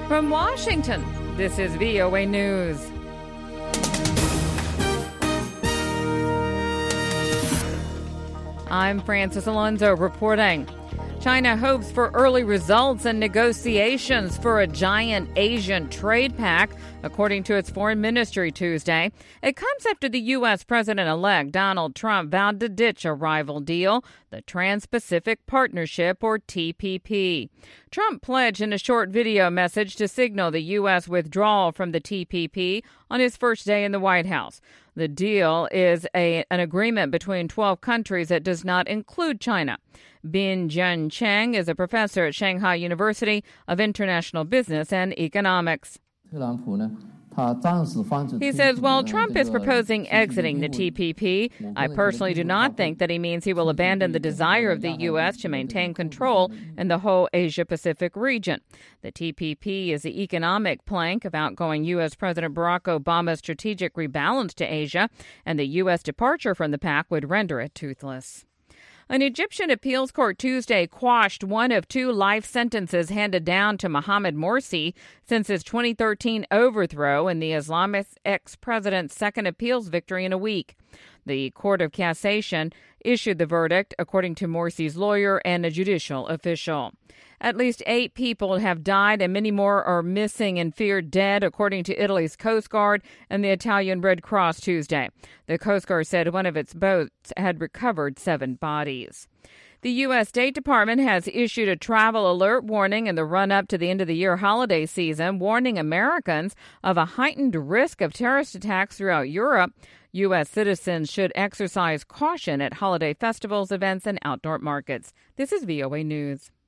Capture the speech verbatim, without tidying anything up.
From Washington, this is V O A News. I'm Francis Alonso reporting. China hopes for early results in negotiations for a giant Asian trade pact, according to its foreign ministry Tuesday. It comes after the U S. President-elect Donald Trump vowed to ditch a rival deal, the Trans-Pacific Partnership, or T P P. Trump pledged in a short video message to signal the U S withdrawal from the T P P on his first day in the White House. The deal is a, an agreement between twelve countries that does not include China. Bin-Jian Cheng is a professor at Shanghai University of International Business and Economics. He says, while Trump is proposing exiting the T P P, I personally do not think that he means he will abandon the desire of the U S to maintain control in the whole Asia-Pacific region. The T P P is the economic plank of outgoing U S. President Barack Obama's strategic rebalance to Asia, and the U S departure from the pact would render it toothless. An Egyptian appeals court Tuesday quashed one of two life sentences handed down to Mohamed Morsi since his twenty thirteen overthrow and the Islamist ex-president's second appeals victory in a week. The Court of Cassation issued the verdict, according to Morsi's lawyer and a judicial official. At least eight people have died and many more are missing and feared dead, according to Italy's Coast Guard and the Italian Red Cross Tuesday. The Coast Guard said one of its boats had recovered seven bodies. The U S. State Department has issued a travel alert warning in the run-up to the end-of-the-year holiday season, warning Americans of a heightened risk of terrorist attacks throughout Europe. U S citizens should exercise caution at holiday festivals, events, and outdoor markets. This is V O A News.